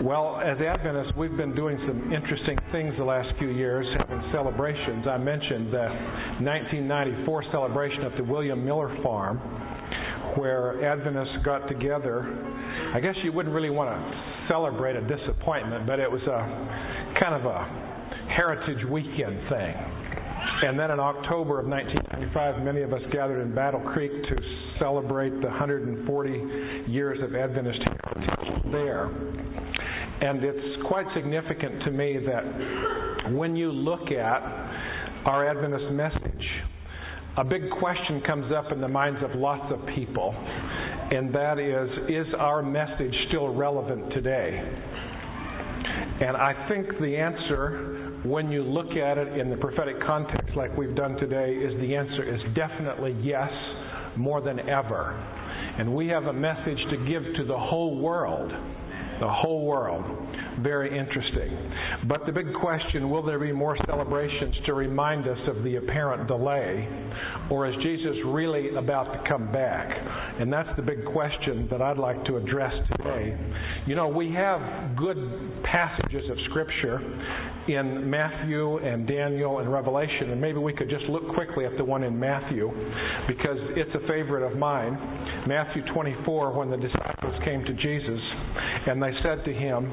Well, as Adventists, we've been doing some interesting things the last few years, having celebrations. I mentioned the 1994 celebration at the William Miller Farm, where Adventists got together. I guess you wouldn't really want to celebrate a disappointment, but it was a kind of a Heritage Weekend thing. And then in October of 1995, many of us gathered in Battle Creek to celebrate the 140 years of Adventist heritage there. And it's quite significant to me that when you look at our Adventist message, a big question comes up in the minds of lots of people, and that is our message still relevant today? And I think the answer, when you look at it in the prophetic context like we've done today, is the answer is definitely yes, more than ever. And we have a message to give to the whole world. The whole world. Very interesting. But the big question, will there be more celebrations to remind us of the apparent delay? Or is Jesus really about to come back? And that's the big question that I'd like to address today. You know, we have good passages of Scripture in Matthew and Daniel and Revelation, and maybe we could just look quickly at the one in Matthew, because it's a favorite of mine. Matthew 24, when the disciples came to Jesus, and they said to him,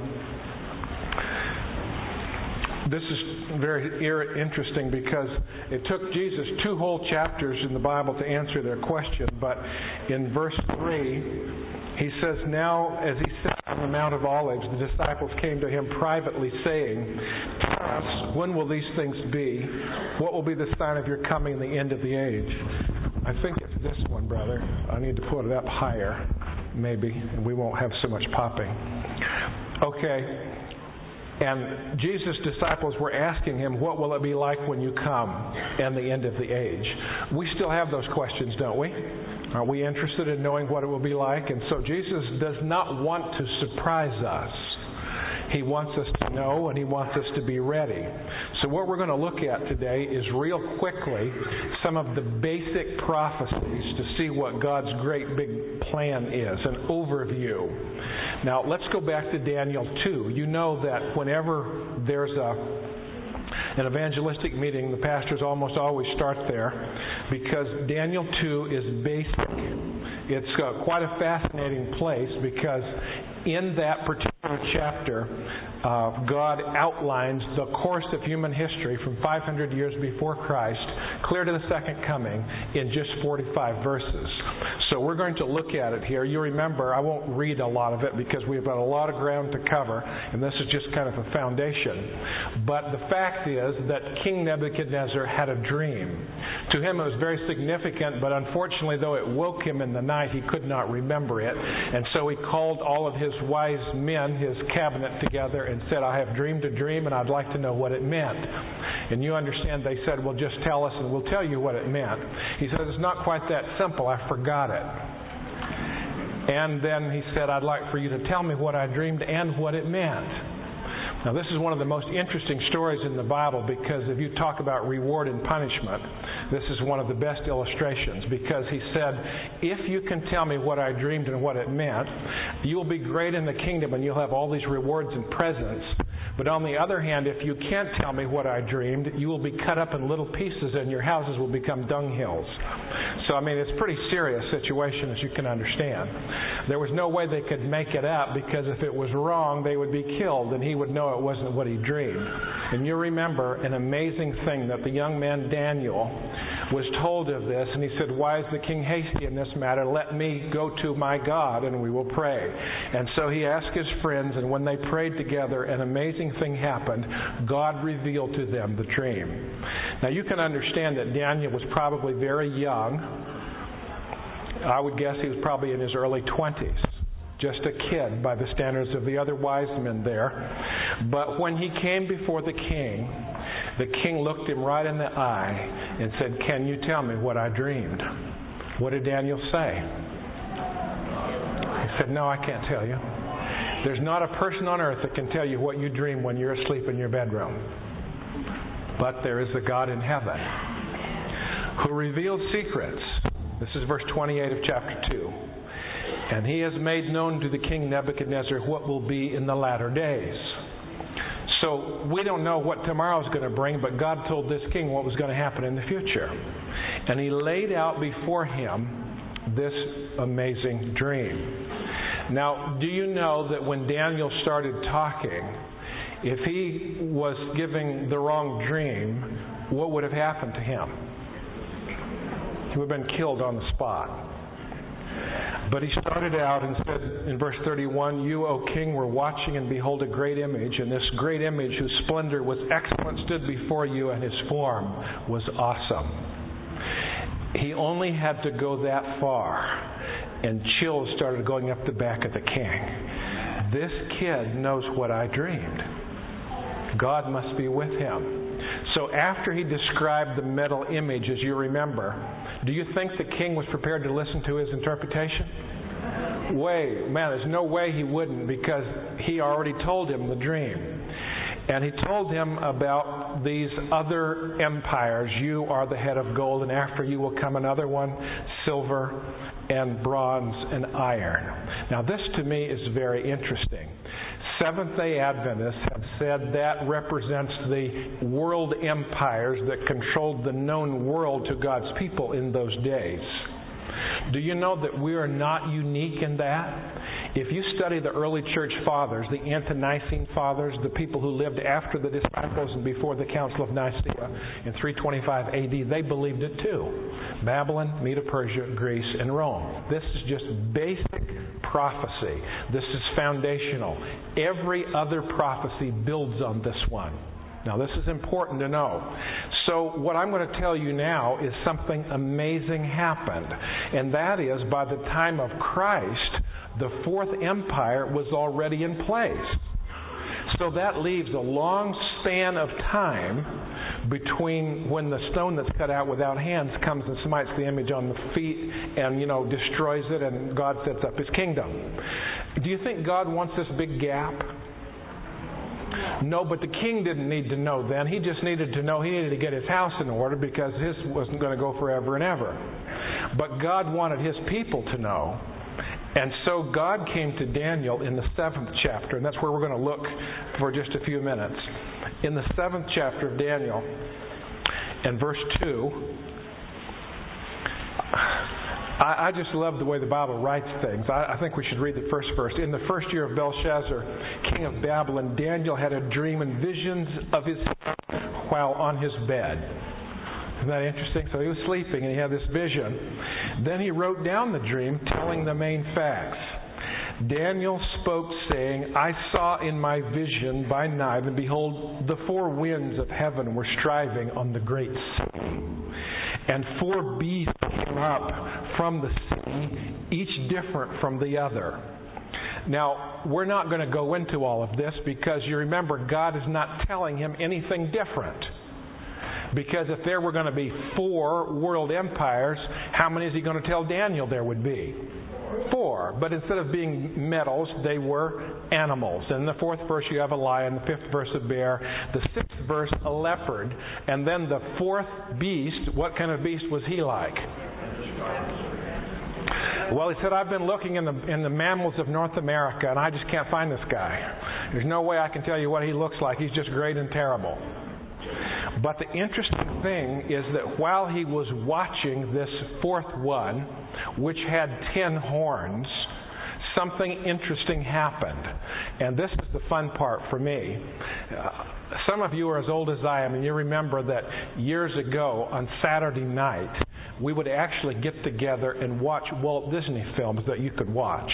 this is very interesting because it took Jesus 2 whole chapters in the Bible to answer their question, but in verse 3, he says, now as he sat on the Mount of Olives, the disciples came to him privately saying, tell us, when will these things be? What will be the sign of your coming and the end of the age? I think it's this one, brother. I need to put it up higher, maybe, and we won't have so much popping. Okay. And Jesus' disciples were asking him, what will it be like when you come and the end of the age? We still have those questions, don't we? Are we interested in knowing what it will be like? And so Jesus does not want to surprise us. He wants us to know, and He wants us to be ready. So what we're going to look at today is real quickly some of the basic prophecies to see what God's great big plan is, an overview. Now, let's go back to Daniel 2. You know that whenever there's an evangelistic meeting, the pastors almost always start there because Daniel 2 is basic. It's quite a fascinating place because in that particular chapter, God outlines the course of human history from 500 years before Christ, clear to the second coming, in just 45 verses. So we're going to look at it here. You remember, I won't read a lot of it because we've got a lot of ground to cover, and this is just kind of a foundation. But the fact is that King Nebuchadnezzar had a dream. To him it was very significant, but unfortunately, though it woke him in the night, he could not remember it. And so he called all of his wise men, his cabinet, together and said, I have dreamed a dream and I'd like to know what it meant. And you understand, they said, well, just tell us and we'll tell you what it meant. He said, it's not quite that simple. I forgot it. And then he said, I'd like for you to tell me what I dreamed and what it meant. Now, this is one of the most interesting stories in the Bible because if you talk about reward and punishment, this is one of the best illustrations because he said, if you can tell me what I dreamed and what it meant, you'll be great in the kingdom and you'll have all these rewards and presents. But on the other hand, if you can't tell me what I dreamed, you will be cut up in little pieces and your houses will become dunghills. So, I mean, it's a pretty serious situation, as you can understand. There was no way they could make it up because if it was wrong, they would be killed and he would know it wasn't what he dreamed. And you remember an amazing thing that the young man Daniel was told of this, and he said, why is the king hasty in this matter? Let me go to my God and we will pray. And so he asked his friends, and when they prayed together, an amazing thing happened. God revealed to them the dream. Now you can understand that Daniel was probably very young. I would guess he was probably in his early 20s. Just a kid by the standards of the other wise men there. But when he came before the king looked him right in the eye and said, can you tell me what I dreamed? What did Daniel say? He said, no, I can't tell you. There's not a person on earth that can tell you what you dream when you're asleep in your bedroom. But there is a God in heaven who reveals secrets. This is verse 28 of chapter 2. And he has made known to the king Nebuchadnezzar what will be in the latter days. So we don't know what tomorrow is going to bring, but God told this king what was going to happen in the future. And he laid out before him this amazing dream. Now, do you know that when Daniel started talking, if he was giving the wrong dream, what would have happened to him? He would have been killed on the spot. But he started out and said in verse 31, "You, O king, were watching, and behold a great image, and this great image, whose splendor was excellent, stood before you, and his form was awesome." He only had to go that far, and chills started going up the back of the king. This kid knows what I dreamed. God must be with him. So after he described the metal image, as you remember, do you think the king was prepared to listen to his interpretation? There's no way he wouldn't, because he already told him the dream. And he told him about these other empires. You are the head of gold, and after you will come another one, silver and bronze and iron. Now this to me is very interesting. Seventh-day Adventists have said that represents the world empires that controlled the known world to God's people in those days. Do you know that we are not unique in that? If you study the early church fathers, the Ante-Nicene fathers, the people who lived after the disciples and before the Council of Nicaea in 325 AD, they believed it too. Babylon, Medo-Persia, Greece, and Rome. This is just basic prophecy. This is foundational. Every other prophecy builds on this one. Now, this is important to know. So what I'm going to tell you now is something amazing happened. And that is, by the time of Christ, the Fourth Empire was already in place. So that leaves a long span of time between when the stone that's cut out without hands comes and smites the image on the feet and, destroys it, and God sets up His kingdom. Do you think God wants this big gap? No, but the king didn't need to know then. He just needed to know he needed to get his house in order, because his wasn't going to go forever and ever. But God wanted His people to know. And so God came to Daniel in the 7th chapter, and that's where we're going to look for just a few minutes. In the 7th chapter of Daniel, and verse 2, I just love the way the Bible writes things. I think we should read the first verse. In the first year of Belshazzar, king of Babylon, Daniel had a dream and visions of his while on his bed. Isn't that interesting? So he was sleeping and he had this vision. Then he wrote down the dream, telling the main facts. Daniel spoke, saying, I saw in my vision by night, and behold, the four winds of heaven were striving on the great sea. And four beasts came up from the sea, each different from the other. Now, we're not going to go into all of this, because you remember, God is not telling him anything different. Because if there were going to be 4 world empires, how many is he going to tell Daniel there would be? 4. But instead of being metals, they were animals. And in the 4th verse you have a lion, the 5th verse a bear, the 6th verse a leopard, and then the 4th beast, what kind of beast was he like? Well, he said, I've been looking in the mammals of North America, and I just can't find this guy. There's no way I can tell you what he looks like. He's just great and terrible. But the interesting thing is that while he was watching this 4th one, which had 10 horns, something interesting happened. And this is the fun part for me. Some of you are as old as I am, and you remember that years ago on Saturday night, we would actually get together and watch Walt Disney films that you could watch.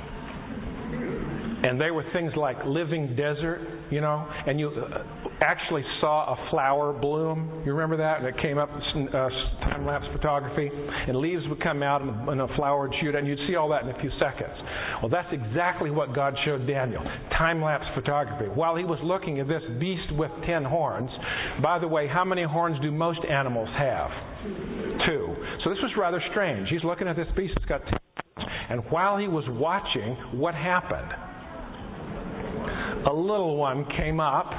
And they were things like Living Desert, and you actually saw a flower bloom. You remember that? And it came up in time-lapse photography, and leaves would come out and a flower would shoot, and you'd see all that in a few seconds. Well, that's exactly what God showed Daniel, time-lapse photography. While he was looking at this beast with 10 horns, by the way, how many horns do most animals have? 2. So this was rather strange. He's looking at this beast that's got 10 horns, and while he was watching, what happened? A little one came up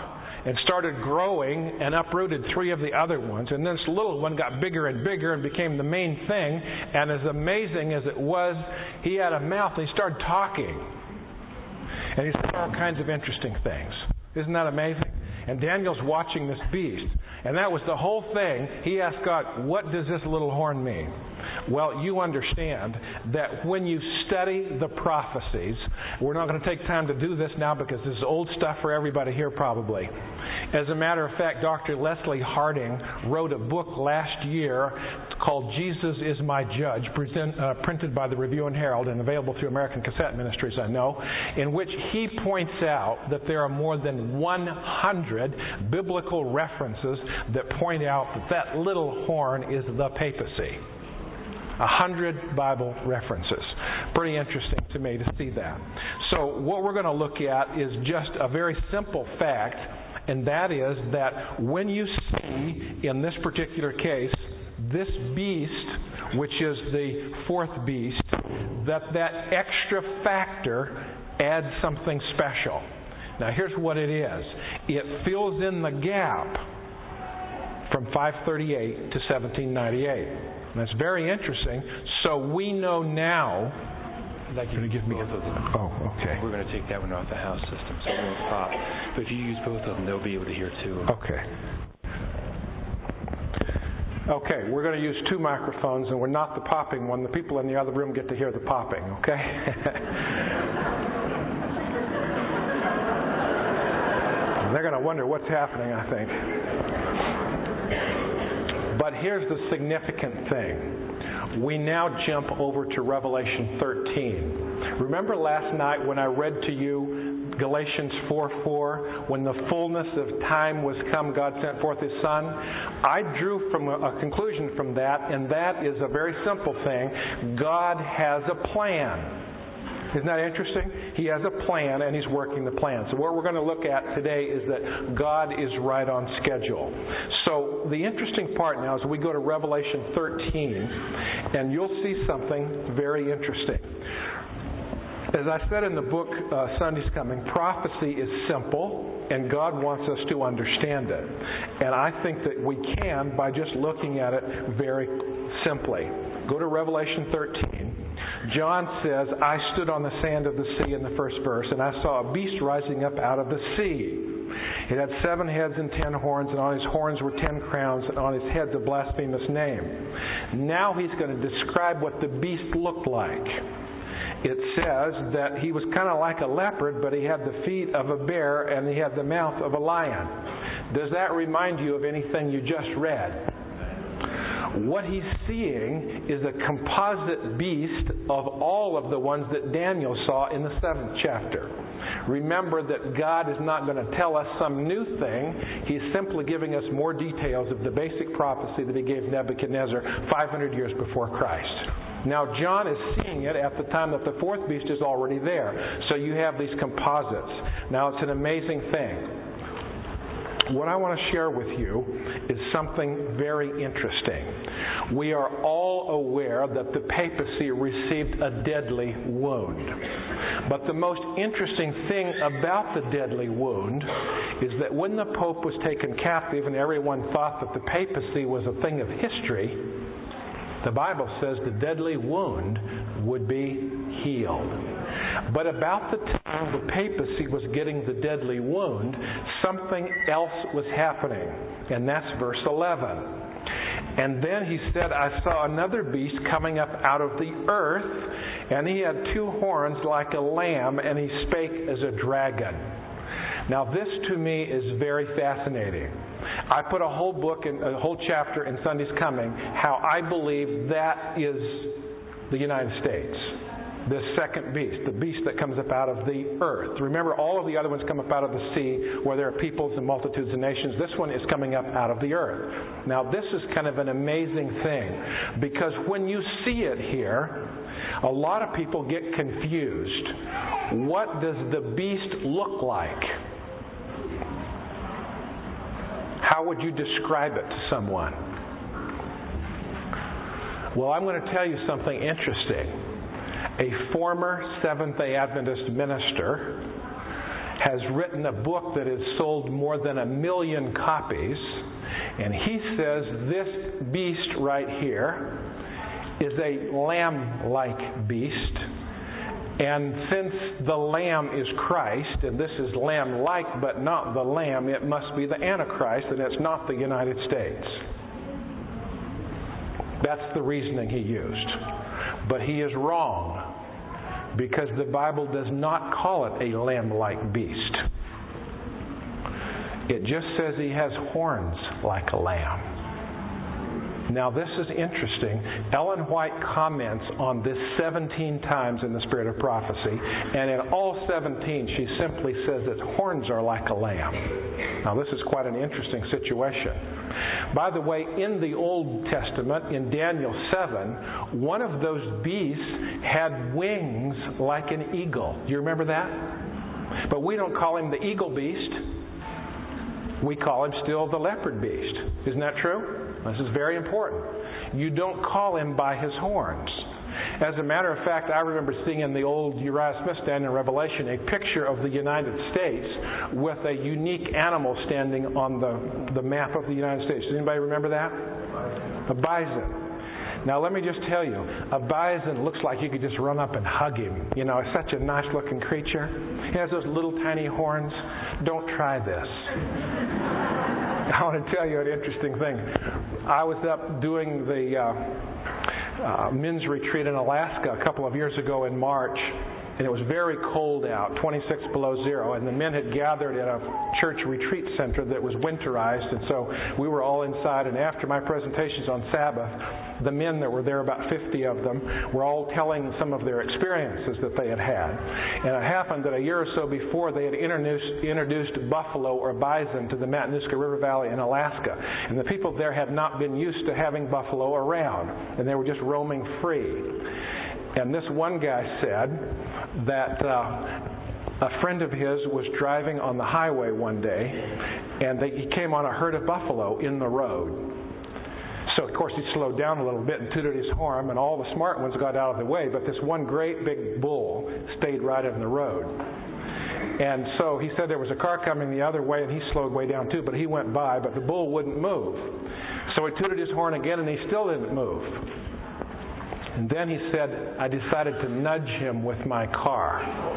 and started growing and uprooted 3 of the other ones. And this little one got bigger and bigger and became the main thing. And as amazing as it was, he had a mouth and he started talking. And he said all kinds of interesting things. Isn't that amazing? And Daniel's watching this beast. And that was the whole thing. He asked God, what does this little horn mean? Well, you understand that when you study the prophecies, we're not going to take time to do this now because this is old stuff for everybody here probably. As a matter of fact, Dr. Leslie Harding wrote a book last year called Jesus is My Judge, printed by the Review and Herald and available through American Cassette Ministries, I know, in which he points out that there are more than 100 biblical references that point out that that little horn is the papacy. 100 Bible references. Pretty interesting to me to see that. So what we're going to look at is just a very simple fact, and that is that when you see, in this particular case, this beast, which is the 4th beast, that extra factor adds something special. Now here's what it is. It fills in the gap from 538 to 1798. And that's very interesting. So we know now. I'd like you to give me both of them. Oh, okay. We're going to take that one off the house system, so it won't pop. But if you use both of them, they'll be able to hear too. Okay. Okay, we're going to use 2 microphones, and we're not the popping one. The people in the other room get to hear the popping, okay? They're going to wonder what's happening, I think. But here's the significant thing. We now jump over to Revelation 13. Remember last night when I read to you Galatians 4:4, when the fullness of time was come, God sent forth His Son? I drew from a conclusion from that, and that is a very simple thing. God has a plan. Isn't that interesting? He has a plan, and He's working the plan. So what we're going to look at today is that God is right on schedule. So the interesting part now is we go to Revelation 13, and you'll see something very interesting. As I said in the book, Sunday's Coming, prophecy is simple, and God wants us to understand it. And I think that we can by just looking at it very simply. Go to Revelation 13. John says, I stood on the sand of the sea in the first verse, and I saw a beast rising up out of the sea. It had 7 heads and 10 horns, and on his horns were 10 crowns, and on his heads a blasphemous name. Now he's going to describe what the beast looked like. It says that he was kind of like a leopard, but he had the feet of a bear, and he had the mouth of a lion. Does that remind you of anything you just read? What he's seeing is a composite beast of all of the ones that Daniel saw in the 7th chapter. Remember that God is not going to tell us some new thing. He's simply giving us more details of the basic prophecy that He gave Nebuchadnezzar 500 years before Christ. Now, John is seeing it at the time that the 4th beast is already there. So you have these composites. Now, it's an amazing thing. What I want to share with you is something very interesting. We are all aware that the papacy received a deadly wound. But the most interesting thing about the deadly wound is that when the Pope was taken captive and everyone thought that the papacy was a thing of history, the Bible says the deadly wound would be healed. But about the time the papacy was getting the deadly wound, something else was happening. And that's verse 11. And then he said, I saw another beast coming up out of the earth, and he had 2 horns like a lamb, and he spake as a dragon. Now this to me is very fascinating. I put a whole book, a whole chapter in Sunday's Coming, how I believe that is the United States. This second beast, the beast that comes up out of the earth. Remember, all of the other ones come up out of the sea where there are peoples and multitudes and nations. This one is coming up out of the earth. Now, this is kind of an amazing thing because when you see it here, a lot of people get confused. What does the beast look like? How would you describe it to someone? Well, I'm going to tell you something interesting. A former Seventh-day Adventist minister has written a book that has sold more than 1 million copies. And he says this beast right here is a lamb-like beast. And since the lamb is Christ, and this is lamb-like but not the lamb, it must be the Antichrist, and it's not the United States. That's the reasoning he used. But he is wrong, because the Bible does not call it a lamb-like beast. It just says he has horns like a lamb. Now this is interesting. Ellen White comments on this 17 times in the Spirit of Prophecy, and in all 17 she simply says that horns are like a lamb. Now this is quite an interesting situation. By the way, in the Old Testament, in Daniel 7, one of those beasts had wings like an eagle. Do you remember that? But we don't call him the eagle beast. We call him still the leopard beast. Isn't that true? This is very important. You don't call him by his horns. As a matter of fact, I remember seeing in the old Uriah Smith stand in Revelation a picture of the United States with a unique animal standing on the map of the United States. Does anybody remember that? A bison. Now let me just tell you, a bison looks like you could just run up and hug him. You know, it's such a nice looking creature. He has those little tiny horns. Don't try this. I want to tell you an interesting thing. I was up doing the men's retreat in Alaska a couple of years ago in March, and it was very cold out, 26 below zero, and the men had gathered at a church retreat center that was winterized, and so we were all inside, and after my presentations on Sabbath, the men that were there, about 50 of them, were all telling some of their experiences that they had had. And it happened that a year or so before they had introduced buffalo or bison to the Matanuska River Valley in Alaska. And the people there had not been used to having buffalo around, and they were just roaming free. And this one guy said that a friend of his was driving on the highway one day, and he came on a herd of buffalo in the road. So, of course, he slowed down a little bit and tooted his horn, and all the smart ones got out of the way, but this one great big bull stayed right in the road. And so he said there was a car coming the other way, and he slowed way down too, but he went by, but the bull wouldn't move. So he tooted his horn again, and he still didn't move. And then he said, I decided to nudge him with my car.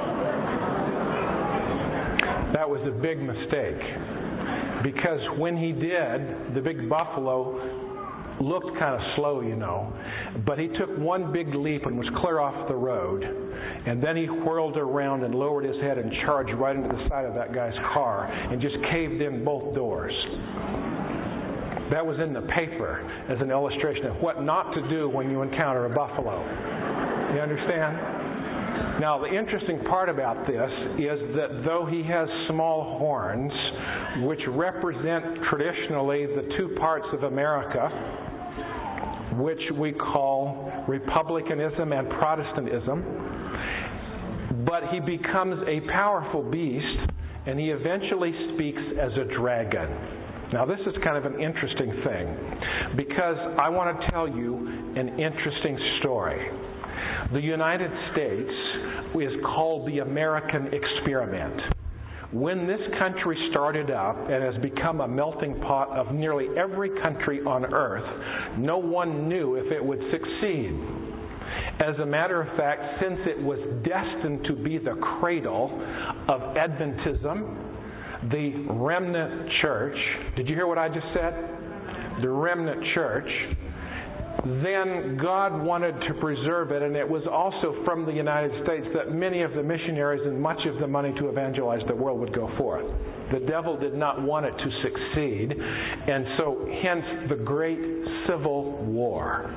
That was a big mistake, because when he did, the big buffalo looked kind of slow, you know, but he took one big leap and was clear off the road, and then he whirled around and lowered his head and charged right into the side of that guy's car and just caved in both doors. That was in the paper as an illustration of what not to do when you encounter a buffalo. You understand? Now, the interesting part about this is that though he has small horns, which represent traditionally the two parts of America, which we call republicanism and Protestantism, but he becomes a powerful beast, and he eventually speaks as a dragon. Now, this is kind of an interesting thing, because I want to tell you an interesting story. The United States is called the American experiment. When this country started up and has become a melting pot of nearly every country on earth, no one knew if it would succeed. As a matter of fact, since it was destined to be the cradle of Adventism, the remnant church, did you hear what I just said? The remnant church, then God wanted to preserve it, and it was also from the United States that many of the missionaries and much of the money to evangelize the world would go forth. The devil did not want it to succeed, and so hence the great Civil War.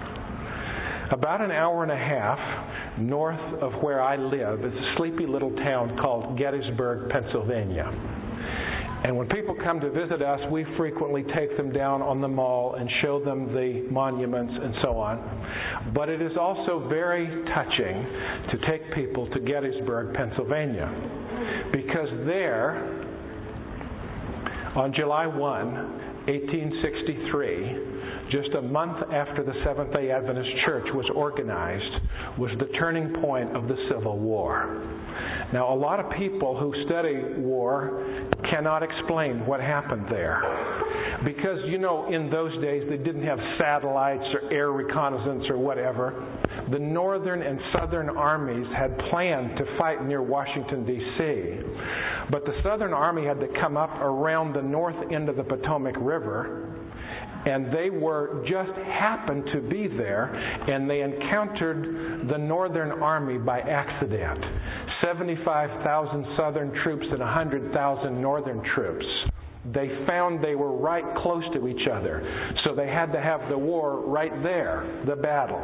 About an hour and a half north of where I live is a sleepy little town called Gettysburg, Pennsylvania. And when people come to visit us, we frequently take them down on the mall and show them the monuments and so on. But it is also very touching to take people to Gettysburg, Pennsylvania, because there, on July 1, 1863, just a month after the Seventh-day Adventist Church was organized, was the turning point of the Civil War. Now, a lot of people who study war cannot explain what happened there. Because, in those days they didn't have satellites or air reconnaissance or whatever. The northern and southern armies had planned to fight near Washington, D.C., but the southern army had to come up around the north end of the Potomac River, and they just happened to be there, and they encountered the northern army by accident. 75,000 southern troops and 100,000 northern troops. They found they were right close to each other, so they had to have the war right there, the battle.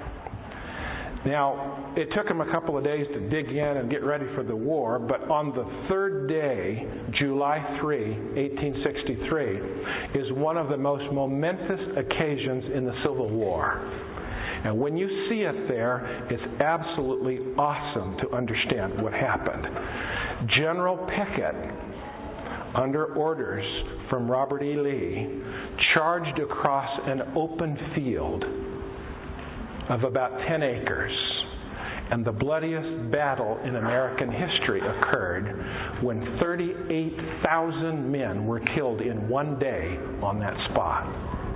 Now, it took them a couple of days to dig in and get ready for the war, but on the third day, July 3, 1863, is one of the most momentous occasions in the Civil War. And when you see it there, it's absolutely awesome to understand what happened. General Pickett, under orders from Robert E. Lee, charged across an open field of about 10 acres. And the bloodiest battle in American history occurred when 38,000 men were killed in one day on that spot.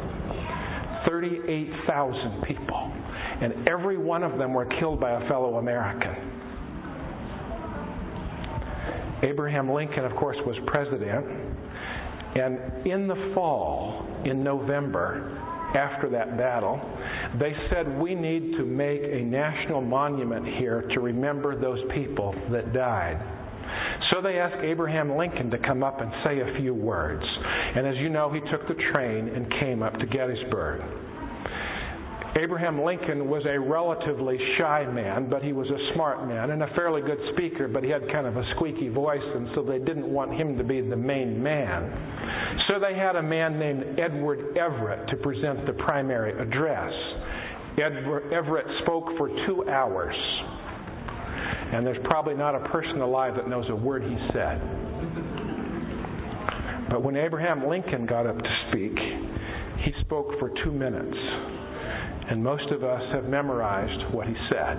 38,000 people. And every one of them were killed by a fellow American. Abraham Lincoln, of course, was president. And in the fall, in November, after that battle, they said, we need to make a national monument here to remember those people that died. So they asked Abraham Lincoln to come up and say a few words. And as you know, he took the train and came up to Gettysburg. Abraham Lincoln was a relatively shy man, but he was a smart man and a fairly good speaker, but he had kind of a squeaky voice, and so they didn't want him to be the main man. So they had a man named Edward Everett to present the primary address. Everett spoke for 2 hours, and there's probably not a person alive that knows a word he said. But when Abraham Lincoln got up to speak, he spoke for 2 minutes. And most of us have memorized what he said.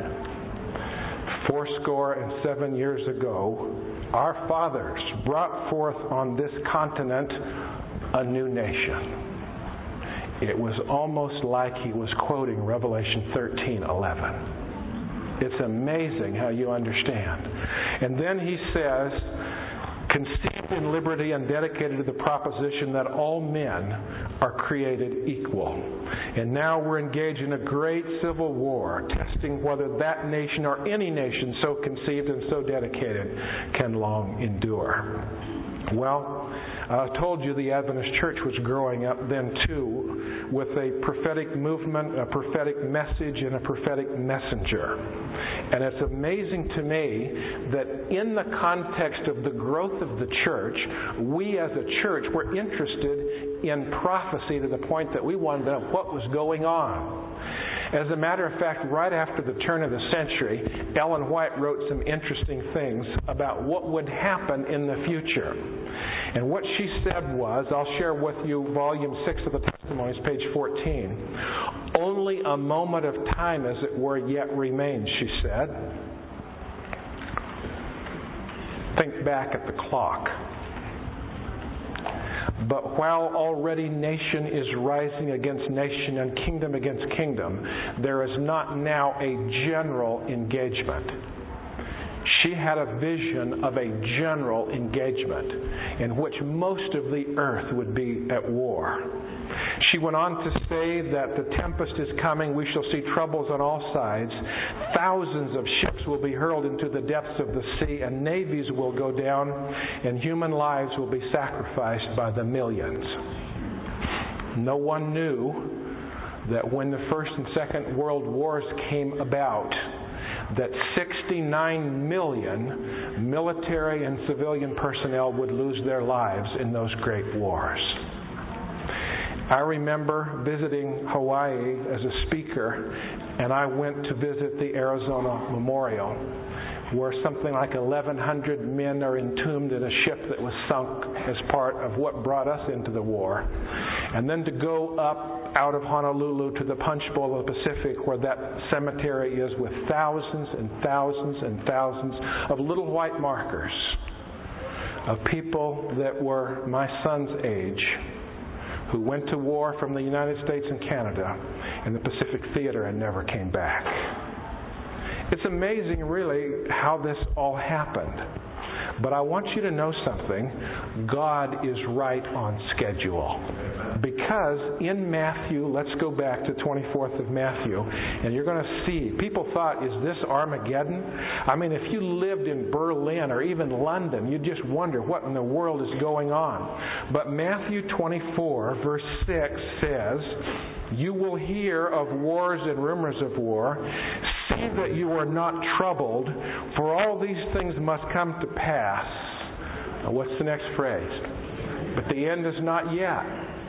77 years ago, our fathers brought forth on this continent a new nation. It was almost like he was quoting Revelation 13:11. It's amazing how you understand. And then he says, conceived in liberty and dedicated to the proposition that all men are created equal. And now we're engaged in a great civil war, testing whether that nation or any nation so conceived and so dedicated can long endure. Well, I told you the Adventist Church was growing up then too, with a prophetic movement, a prophetic message, and a prophetic messenger. And it's amazing to me that in the context of the growth of the church, we as a church were interested in prophecy to the point that we wanted to know what was going on. As a matter of fact, right after the turn of the century, Ellen White wrote some interesting things about what would happen in the future. And what she said was, I'll share with you volume 6 of the Testimonies, page 14. Only a moment of time, as it were, yet remains, she said. Think back at the clock. But while already nation is rising against nation and kingdom against kingdom, there is not now a general engagement. She had a vision of a general engagement in which most of the earth would be at war. She went on to say that the tempest is coming. We shall see troubles on all sides. Thousands of ships will be hurled into the depths of the sea, and navies will go down, and human lives will be sacrificed by the millions. No one knew that when the First and Second World Wars came about, that 69 million military and civilian personnel would lose their lives in those great wars. I remember visiting Hawaii as a speaker, and I went to visit the Arizona Memorial, where something like 1,100 men are entombed in a ship that was sunk as part of what brought us into the war. And then to go up out of Honolulu to the Punch Bowl of the Pacific, where that cemetery is, with thousands and thousands and thousands of little white markers of people that were my son's age, who went to war from the United States and Canada in the Pacific Theater and never came back. It's amazing, really, how this all happened. But I want you to know something. God is right on schedule. Because in Matthew, let's go back to 24th of Matthew, and you're going to see, people thought, is this Armageddon? I mean, if you lived in Berlin or even London, you'd just wonder what in the world is going on. But Matthew 24, verse 6 says, "You will hear of wars and rumors of war. See that you are not troubled, for all these things must come to pass." Now, what's the next phrase? But the end is not yet.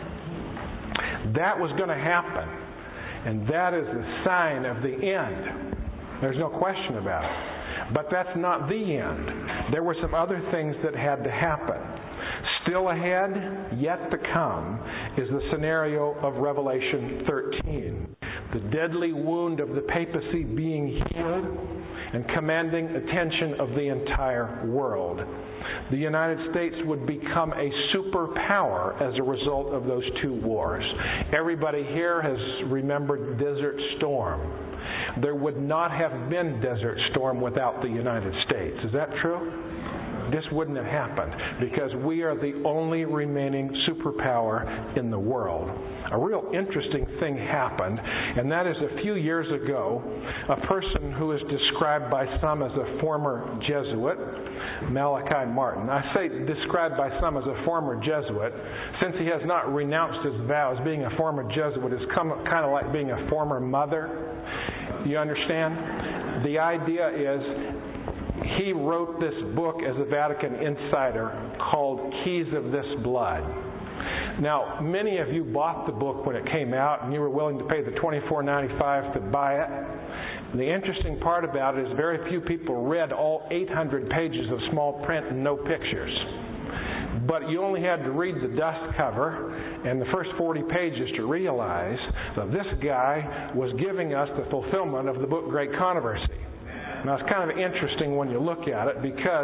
That was going to happen. And that is the sign of the end. There's no question about it. But that's not the end. There were some other things that had to happen. Still ahead, yet to come, is the scenario of Revelation 13. The deadly wound of the papacy being healed and commanding attention of the entire world. The United States would become a superpower as a result of those two wars. Everybody here has remembered Desert Storm. There would not have been Desert Storm without the United States. Is that true? This wouldn't have happened because we are the only remaining superpower in the world. A real interesting thing happened, and that is a few years ago, a person who is described by some as a former Jesuit, Malachi Martin. I say described by some as a former Jesuit, since he has not renounced his vows. Being a former Jesuit is kind of like being a former mother. You understand? The idea is, he wrote this book as a Vatican insider called Keys of This Blood. Now, many of you bought the book when it came out, and you were willing to pay the $24.95 to buy it. And the interesting part about it is very few people read all 800 pages of small print and no pictures. But you only had to read the dust cover and the first 40 pages to realize that this guy was giving us the fulfillment of the book Great Controversy. Now, it's kind of interesting when you look at it because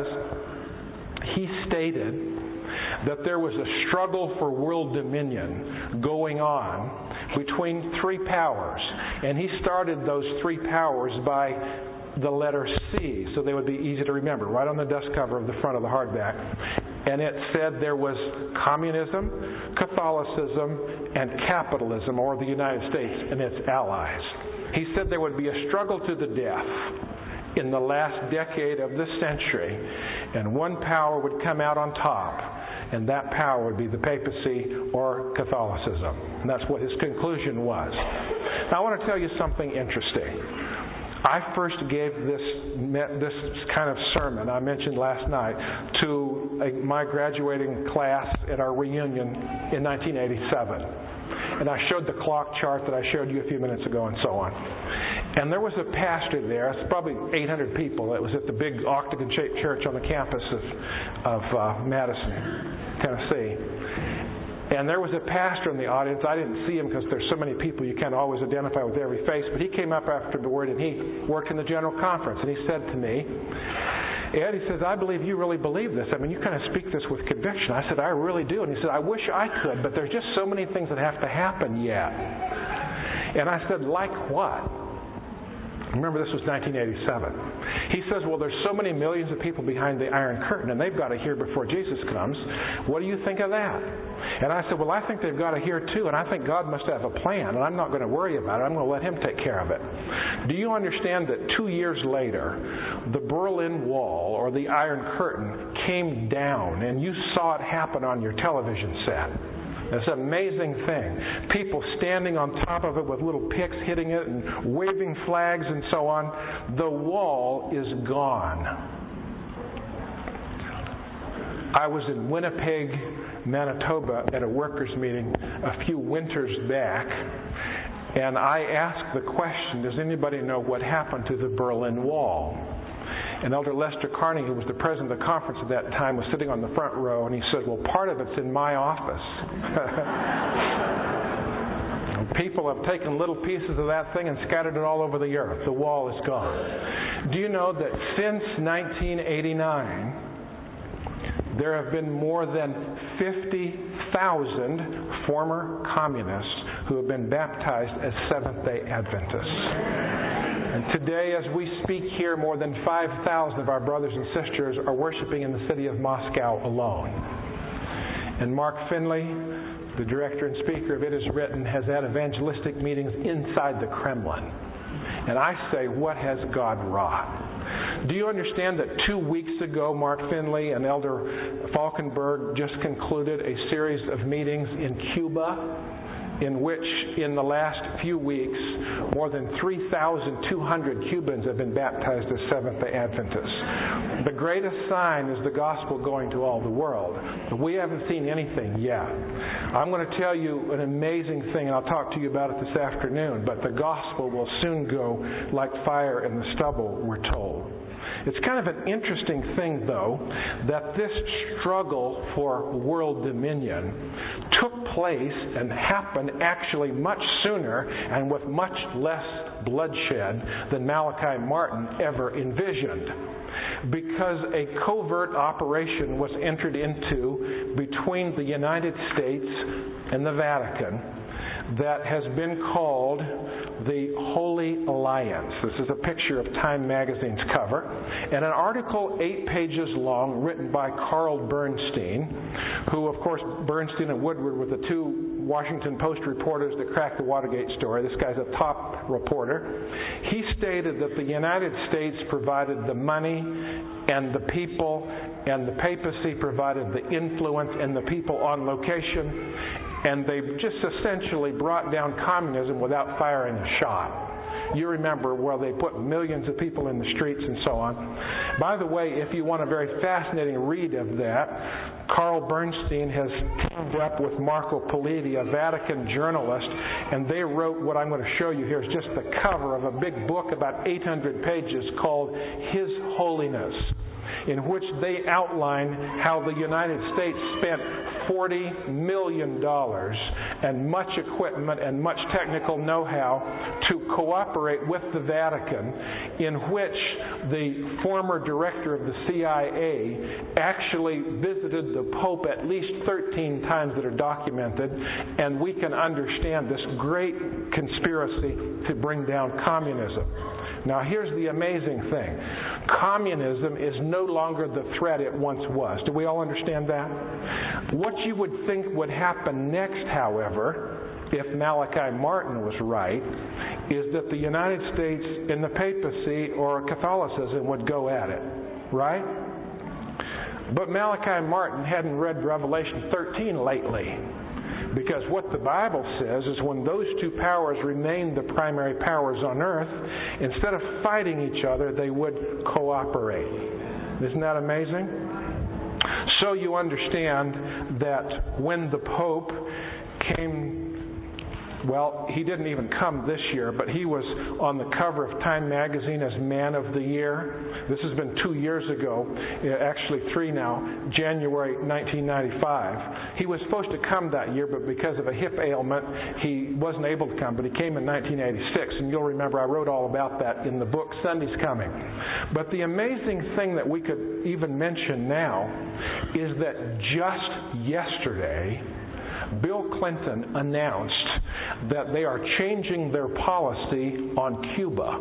he stated that there was a struggle for world dominion going on between three powers. And he started those three powers by the letter C, so they would be easy to remember, right on the dust cover of the front of the hardback. And it said there was communism, Catholicism, and capitalism, or the United States and its allies. He said there would be a struggle to the death in the last decade of this century, and one power would come out on top, and that power would be the papacy or Catholicism. And that's what his conclusion was. Now, I want to tell you something interesting. I first gave this kind of sermon I mentioned last night to my graduating class at our reunion in 1987. And I showed the clock chart that I showed you a few minutes ago and so on. And there was a pastor there. It's probably 800 people. It was at the big octagon-shaped church on the campus of Madison, Tennessee. And there was a pastor in the audience. I didn't see him because there's so many people you can't always identify with every face. But he came up afterward and he worked in the General Conference. And he said to me, "Ed," he says, "I believe you really believe this. I mean, you kind of speak this with conviction." I said, "I really do." And he said, "I wish I could, but there's just so many things that have to happen yet." And I said, "Like what?" Remember, this was 1987. He says, "Well, there's so many millions of people behind the Iron Curtain, and they've got to hear before Jesus comes. What do you think of that?" And I said, "Well, I think they've got to hear too, and I think God must have a plan, and I'm not going to worry about it. I'm going to let Him take care of it." Do you understand that 2 years later, the Berlin Wall, or the Iron Curtain, came down, and you saw it happen on your television set? It's an amazing thing. People standing on top of it with little picks hitting it and waving flags and so on. The wall is gone. I was in Winnipeg, Manitoba at a workers' meeting a few winters back, and I asked the question, does anybody know what happened to the Berlin Wall? And Elder Lester Carney, who was the president of the conference at that time, was sitting on the front row, and he said, well, part of it's in my office. People have taken little pieces of that thing and scattered it all over the earth. The wall is gone. Do you know that since 1989, there have been more than 50,000 former communists who have been baptized as Seventh-day Adventists. And today, as we speak here, more than 5,000 of our brothers and sisters are worshiping in the city of Moscow alone. And Mark Finley, the director and speaker of It Is Written, has had evangelistic meetings inside the Kremlin. And I say, what has God wrought? Do you understand that 2 weeks ago, Mark Finley and Elder Falkenberg just concluded a series of meetings in Cuba, in which, in the last few weeks, more than 3,200 Cubans have been baptized as Seventh-day Adventists. The greatest sign is the gospel going to all the world. But we haven't seen anything yet. I'm going to tell you an amazing thing, and I'll talk to you about it this afternoon, but the gospel will soon go like fire in the stubble, we're told. It's kind of an interesting thing, though, that this struggle for world dominion took place and happened actually much sooner and with much less bloodshed than Malachi Martin ever envisioned. Because a covert operation was entered into between the United States and the Vatican that has been called the Holy Alliance. This is a picture of Time magazine's cover. And an article 8 pages long written by Carl Bernstein, who, of course, Bernstein and Woodward were the two Washington Post reporters that cracked the Watergate story. This guy's a top reporter. He stated that the United States provided the money and the people, and the papacy provided the influence and the people on location, and they just essentially brought down communism without firing a shot. You remember where they put millions of people in the streets and so on. By the way, if you want a very fascinating read of that, Carl Bernstein has teamed up with Marco Politi, a Vatican journalist, and they wrote what I'm going to show you here is just the cover of a big book about 800 pages called His Holiness, in which they outline how the United States spent $40 million and much equipment and much technical know-how to cooperate with the Vatican, in which the former director of the CIA actually visited the Pope at least 13 times that are documented, and we can understand this great conspiracy to bring down communism. Now, here's the amazing thing. Communism is no longer the threat it once was. Do we all understand that? What you would think would happen next, however, if Malachi Martin was right, is that the United States and the papacy or Catholicism would go at it. Right? But Malachi Martin hadn't read Revelation 13 lately. Because what the Bible says is when those two powers remained the primary powers on earth, instead of fighting each other, they would cooperate. Isn't that amazing? So you understand that when the Pope came, well, he didn't even come this year, but he was on the cover of Time magazine as Man of the Year. This has been 2 years ago, actually 3 now, January 1995. He was supposed to come that year, but because of a hip ailment, he wasn't able to come, but he came in 1986. And you'll remember I wrote all about that in the book, Sunday's Coming. But the amazing thing that we could even mention now is that just yesterday, Bill Clinton announced that they are changing their policy on Cuba.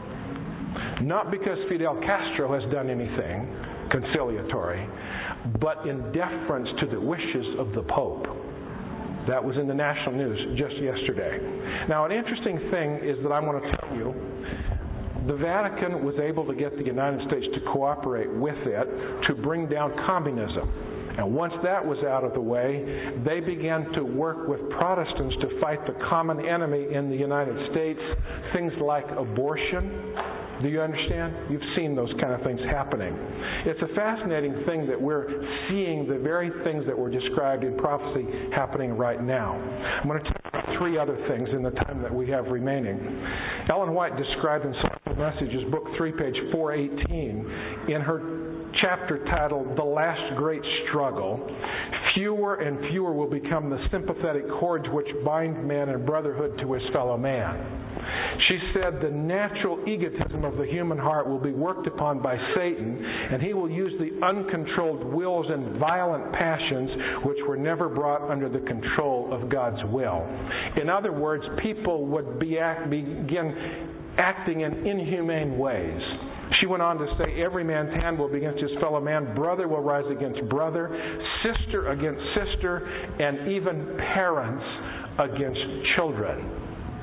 Not because Fidel Castro has done anything conciliatory, but in deference to the wishes of the Pope. That was in the national news just yesterday. Now, an interesting thing is that I want to tell you, the Vatican was able to get the United States to cooperate with it to bring down communism. And once that was out of the way, they began to work with Protestants to fight the common enemy in the United States, things like abortion. Do you understand? You've seen those kind of things happening. It's a fascinating thing that we're seeing the very things that were described in prophecy happening right now. I'm going to tell you 3 other things in the time that we have remaining. Ellen White described in Psalm Gospel Messages, Book 3, page 418, in her chapter titled The Last Great Struggle, fewer and fewer will become the sympathetic cords which bind man in brotherhood to his fellow man. She said the natural egotism of the human heart will be worked upon by Satan, and he will use the uncontrolled wills and violent passions which were never brought under the control of God's will. In other words, people would begin acting in inhumane ways. She went on to say, every man's hand will be against his fellow man, brother will rise against brother, sister against sister, and even parents against children.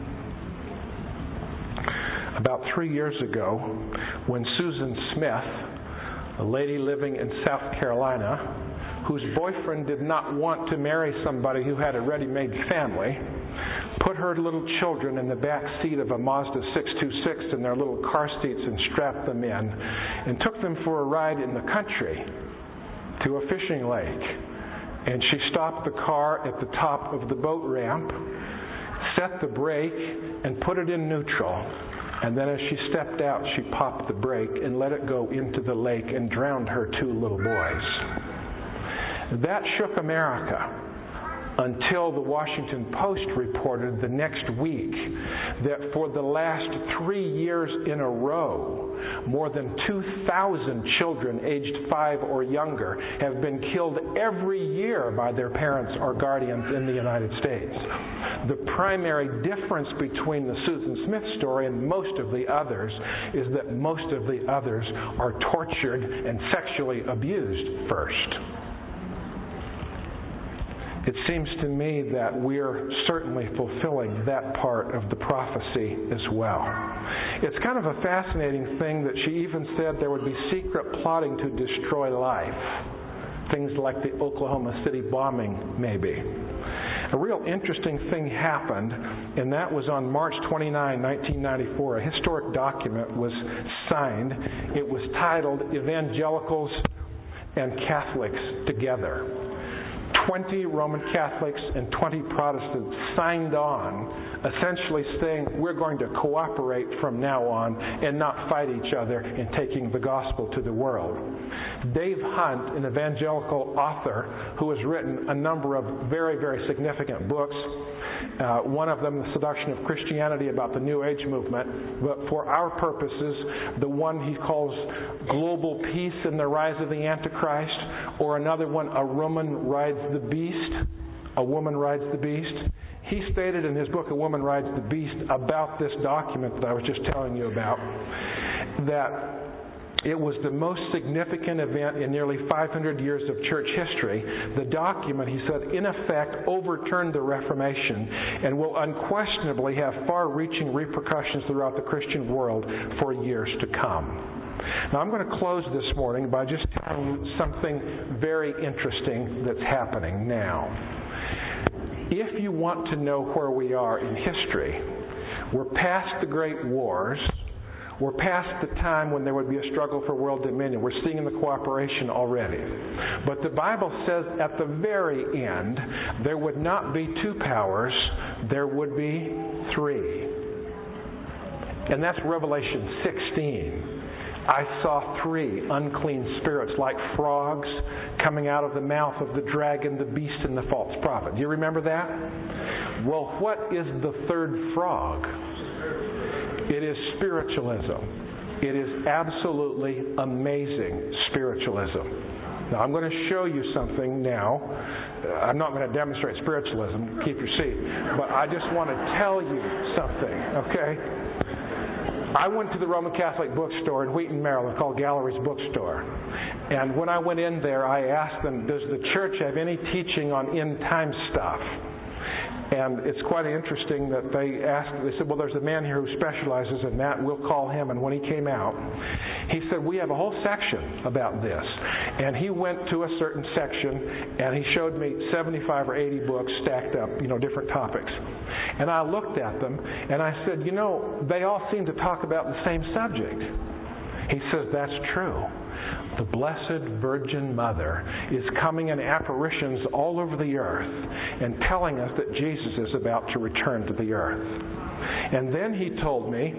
About 3 years ago, when Susan Smith, a lady living in South Carolina, whose boyfriend did not want to marry somebody who had a ready-made family, put her little children in the back seat of a Mazda 626 in their little car seats and strapped them in, and took them for a ride in the country to a fishing lake. And she stopped the car at the top of the boat ramp, set the brake, and put it in neutral. And then as she stepped out, she popped the brake and let it go into the lake and drowned her 2 little boys. That shook America until the Washington Post reported the next week that for the last 3 years in a row, more than 2,000 children aged 5 or younger have been killed every year by their parents or guardians in the United States. The primary difference between the Susan Smith story and most of the others is that most of the others are tortured and sexually abused first. It seems to me that we're certainly fulfilling that part of the prophecy as well. It's kind of a fascinating thing that she even said there would be secret plotting to destroy life. Things like the Oklahoma City bombing, maybe. A real interesting thing happened, and that was on March 29, 1994. A historic document was signed. It was titled Evangelicals and Catholics Together. 20 Roman Catholics and 20 Protestants signed on, essentially saying we're going to cooperate from now on and not fight each other in taking the gospel to the world. Dave Hunt, an evangelical author who has written a number of very, very significant books, one of them, The Seduction of Christianity, about the New Age movement, but for our purposes, the one he calls Global Peace and the Rise of the Antichrist, or another one, A Woman Rides the Beast. A Woman Rides the Beast. He stated in his book, A Woman Rides the Beast, about this document that I was just telling you about, that it was the most significant event in nearly 500 years of church history. The document, he said, in effect overturned the Reformation and will unquestionably have far-reaching repercussions throughout the Christian world for years to come. Now, I'm going to close this morning by just telling you something very interesting that's happening now. If you want to know where we are in history, we're past the Great Wars. We're past the time when there would be a struggle for world dominion. We're seeing the cooperation already. But the Bible says at the very end, there would not be 2 powers, there would be 3. And that's Revelation 16. I saw 3 unclean spirits like frogs coming out of the mouth of the dragon, the beast, and the false prophet. Do you remember that? Well, what is the 3rd frog? It is spiritualism. It is absolutely amazing spiritualism. Now, I'm going to show you something now. I'm not going to demonstrate spiritualism. Keep your seat. But I just want to tell you something, okay? I went to the Roman Catholic bookstore in Wheaton, Maryland, called Gallery's Bookstore. And when I went in there, I asked them, does the church have any teaching on end-time stuff? And it's quite interesting that they said, well, there's a man here who specializes in that. We'll call him. And when he came out, he said, we have a whole section about this. And he went to a certain section, and he showed me 75 or 80 books stacked up, different topics. And I looked at them, and I said, they all seem to talk about the same subject. He says, that's true. The Blessed Virgin Mother is coming in apparitions all over the earth and telling us that Jesus is about to return to the earth. And then he told me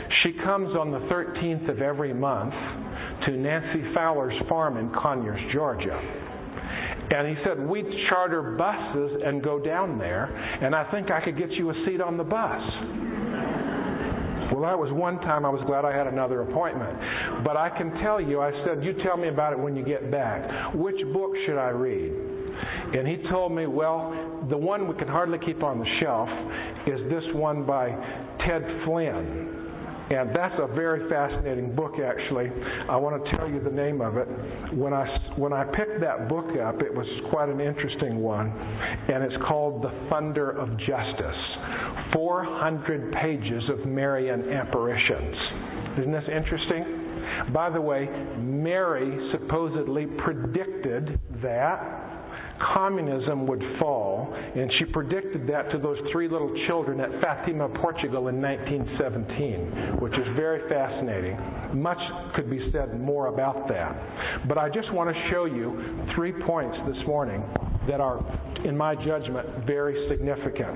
She comes on the 13th of every month to Nancy Fowler's farm in Conyers, Georgia. And he said, we'd charter buses and go down there, and I think I could get you a seat on the bus. Well, that was one time I was glad I had another appointment. But I can tell you, I said, you tell me about it when you get back. Which book should I read? And he told me, well, the one we can hardly keep on the shelf is this one by Ted Flynn. And that's a very fascinating book, actually. I want to tell you the name of it. When I picked that book up, it was quite an interesting one. And it's called The Thunder of Justice. 400 pages of Marian apparitions. Isn't this interesting? By the way, Mary supposedly predicted that communism would fall, and she predicted that to those 3 little children at Fatima, Portugal in 1917, which is very fascinating. Much could be said more about that. But I just want to show you 3 points this morning that are, in my judgment, very significant.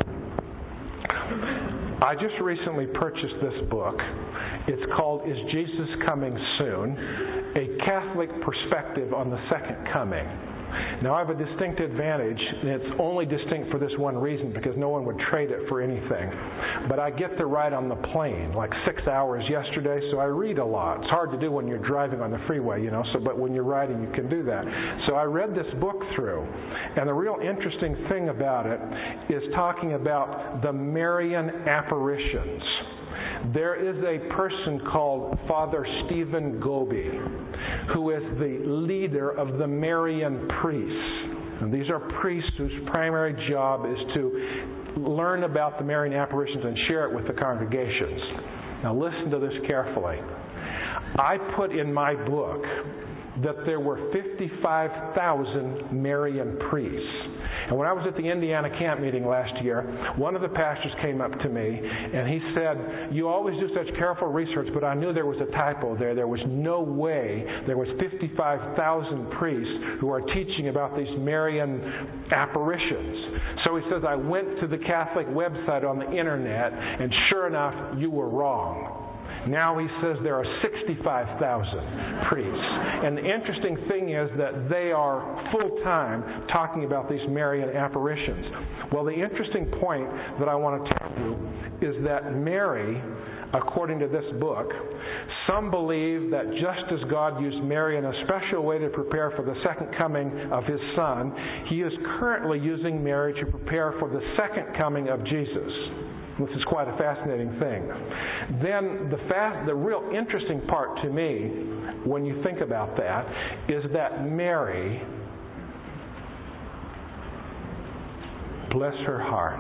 I just recently purchased this book. It's called Is Jesus Coming Soon? A Catholic Perspective on the Second Coming. Now, I have a distinct advantage, and it's only distinct for this one reason, because no one would trade it for anything. But I get to ride on the plane, like 6 hours yesterday, so I read a lot. It's hard to do when you're driving on the freeway, but when you're riding, you can do that. So I read this book through, and the real interesting thing about it is talking about the Marian apparitions. There is a person called Father Stephen Goby, who is the leader of the Marian priests. And these are priests whose primary job is to learn about the Marian apparitions and share it with the congregations. Now listen to this carefully. I put in my book that there were 55,000 Marian priests. And when I was at the Indiana camp meeting last year, one of the pastors came up to me and he said, you always do such careful research, but I knew there was a typo there. There was no way there was 55,000 priests who are teaching about these Marian apparitions. So he says, I went to the Catholic website on the internet, and sure enough, you were wrong. Now he says there are 65,000 priests. And the interesting thing is that they are full-time talking about these Marian apparitions. Well, the interesting point that I want to tell you is that Mary, according to this book, some believe that just as God used Mary in a special way to prepare for the second coming of His Son, He is currently using Mary to prepare for the second coming of Jesus. This is quite a fascinating thing. Then the real interesting part to me, when you think about that, is that Mary, bless her heart,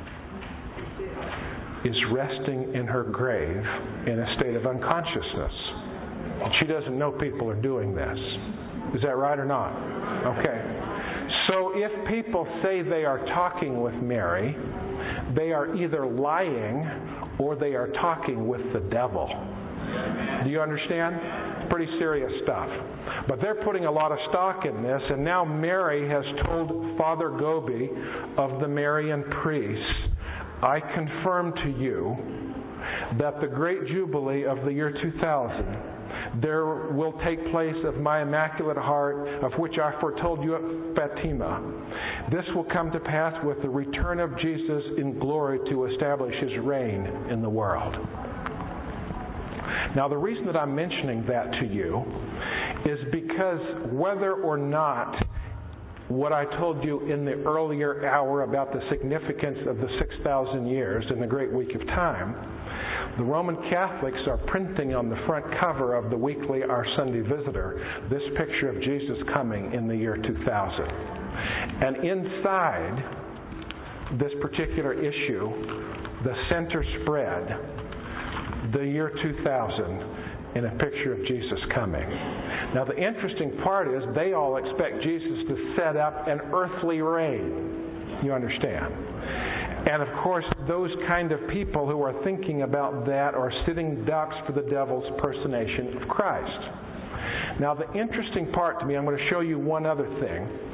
is resting in her grave in a state of unconsciousness. And she doesn't know people are doing this. Is that right or not? Okay. So if people say they are talking with Mary, they are either lying or they are talking with the devil. Do you understand? Pretty serious stuff. But they're putting a lot of stock in this, and now Mary has told Father Goby of the Marian priests, I confirm to you that the great jubilee of the year 2000, there will take place of my Immaculate Heart, of which I foretold you at Fatima. This will come to pass with the return of Jesus in glory to establish His reign in the world. Now, the reason that I'm mentioning that to you is because whether or not what I told you in the earlier hour about the significance of the 6,000 years in the Great Week of Time, the Roman Catholics are printing on the front cover of the weekly Our Sunday Visitor this picture of Jesus coming in the year 2000. And inside this particular issue, the center spread, the year 2000, in a picture of Jesus coming. Now the interesting part is they all expect Jesus to set up an earthly reign. You understand? And of course, those kind of people who are thinking about that are sitting ducks for the devil's personation of Christ. Now, the interesting part to me, I'm going to show you one other thing.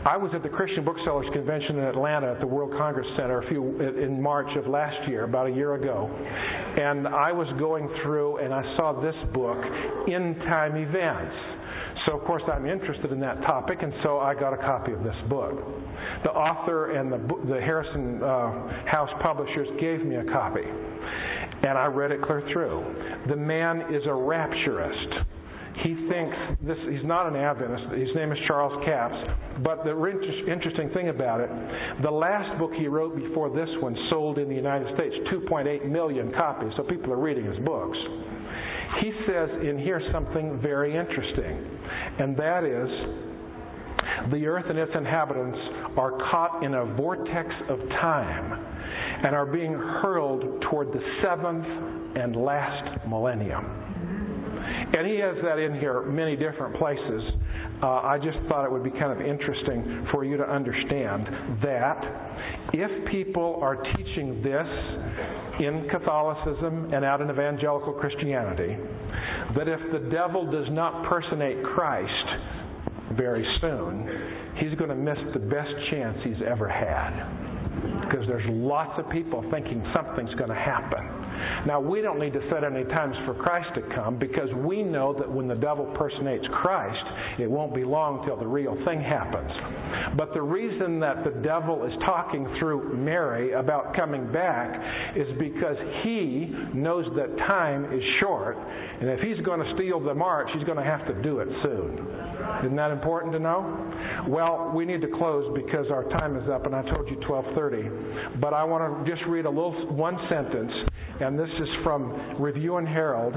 I was at the Christian Booksellers Convention in Atlanta at the World Congress Center in March of last year, about a year ago. And I was going through and I saw this book, End Time Events. So, of course, I'm interested in that topic, and so I got a copy of this book. The author and the Harrison House publishers gave me a copy, and I read it clear through. The man is a rapturist. He thinks he's not an Adventist. His name is Charles Capps. But the interesting thing about it, the last book he wrote before this one sold in the United States 2.8 million copies, so people are reading his books. He says in here something very interesting, and that is the earth and its inhabitants are caught in a vortex of time and are being hurled toward the seventh and last millennium. And he has that in here many different places. I just thought it would be kind of interesting for you to understand that if people are teaching this in Catholicism and out in evangelical Christianity, that if the devil does not personate Christ very soon, he's going to miss the best chance he's ever had. Because there's lots of people thinking something's going to happen. Now, we don't need to set any times for Christ to come, because we know that when the devil personates Christ, it won't be long till the real thing happens. But the reason that the devil is talking through Mary about coming back is because he knows that time is short, and if he's going to steal the march, he's going to have to do it soon. Isn't that important to know? Well, we need to close because our time is up, and I told you 12:30. But I want to just read one sentence, and this is from Review and Herald,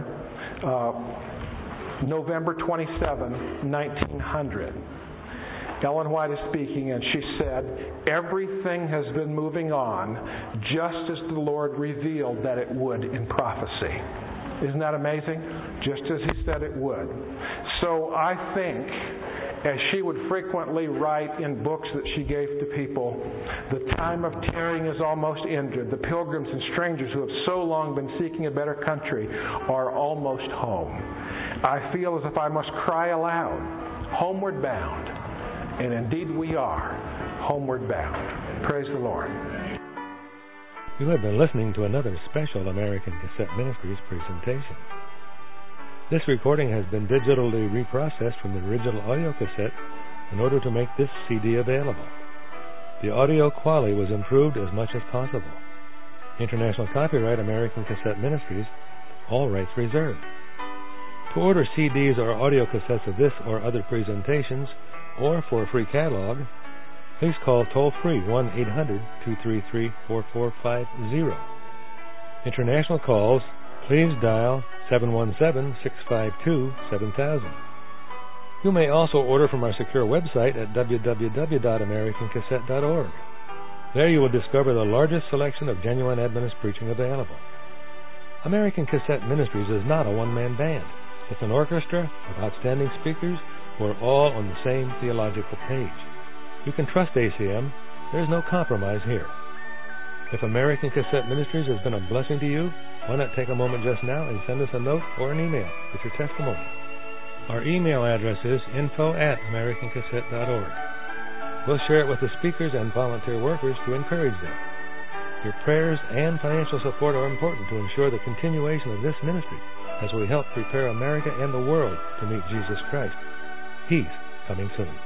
November 27, 1900. Ellen White is speaking, and she said, "Everything has been moving on just as the Lord revealed that it would in prophecy." Isn't that amazing? Just as He said it would. So I think, as she would frequently write in books that she gave to people, the time of tarrying is almost ended. The pilgrims and strangers who have so long been seeking a better country are almost home. I feel as if I must cry aloud, homeward bound. And indeed we are homeward bound. Praise the Lord. You have been listening to another special American Cassette Ministries presentation. This recording has been digitally reprocessed from the original audio cassette in order to make this CD available. The audio quality was improved as much as possible. International copyright American Cassette Ministries, all rights reserved. To order CDs or audio cassettes of this or other presentations, or for a free catalog, please call toll-free 1-800-233-4450. International calls, please dial 717-652-7000. You may also order from our secure website at www.americancassette.org. There you will discover the largest selection of genuine Adventist preaching available. American Cassette Ministries is not a one-man band. It's an orchestra of outstanding speakers who are all on the same theological page. You can trust ACM. There's no compromise here. If American Cassette Ministries has been a blessing to you, why not take a moment just now and send us a note or an email with your testimony. Our email address is info@americancassette.org. We'll share it with the speakers and volunteer workers to encourage them. Your prayers and financial support are important to ensure the continuation of this ministry as we help prepare America and the world to meet Jesus Christ. He's coming soon.